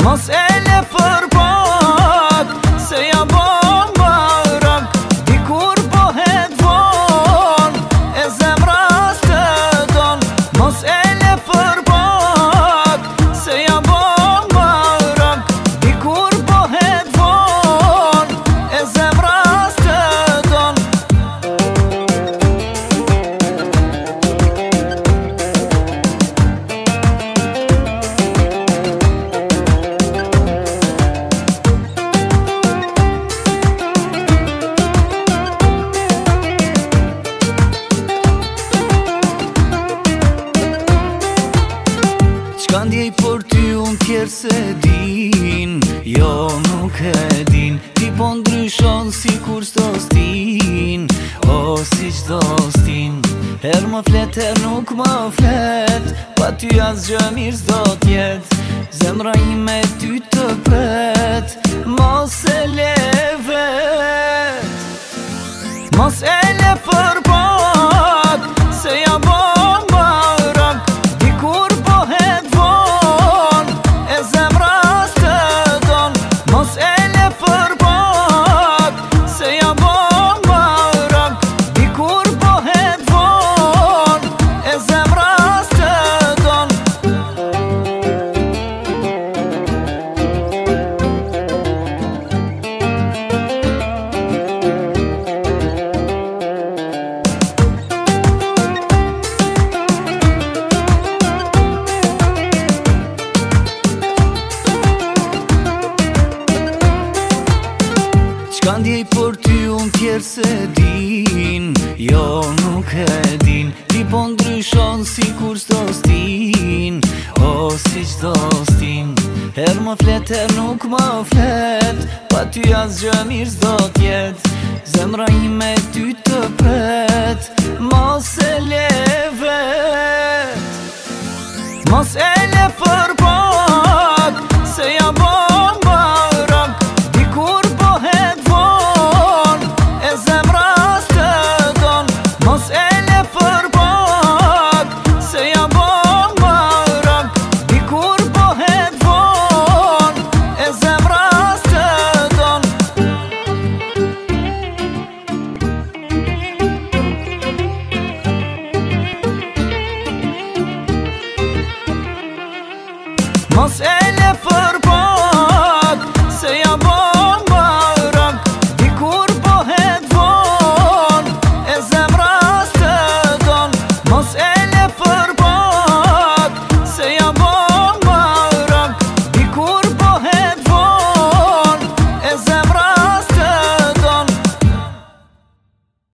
Mos e le për pak, se ja bom barak. Dikur bohet von, e zemra s'të don. Mos e le për pak, se ja bom barak. Dikur bohet von, e zemra s'të don. Qka ndjej për ty unë tjerë se din, jo nuk e din. Ti po ndryshon si kur s'do stin, o si qdo stin. Her më flet, her nuk më flet, pa ty asgjë mirë s'do t'jet. Zemra ime ty të pret, mos e le vet. Mos e le për pak, se ja bom barak. Dikur bohet von, e zemra s'të don. Mos e le për pak, se ja bom barak. Dikur bohet von, e zemra s'të don. Qka ndjej për ty unë tjerë se din, jo nuk e din. Ti po ndryshon si kur s'do stin, o si qdo stin. Her më flet, her nuk më flet, pa ty asgjë mirë s'do t'jet. Zemra ime ty të pret, mos e le vet. Mos e le për pak, se ja bom barak. Dikur bohet von, e zemra s'të don. Mos e le për pak, se ja bom barak. Dikur bohet von, e zemra s'të don. Mos e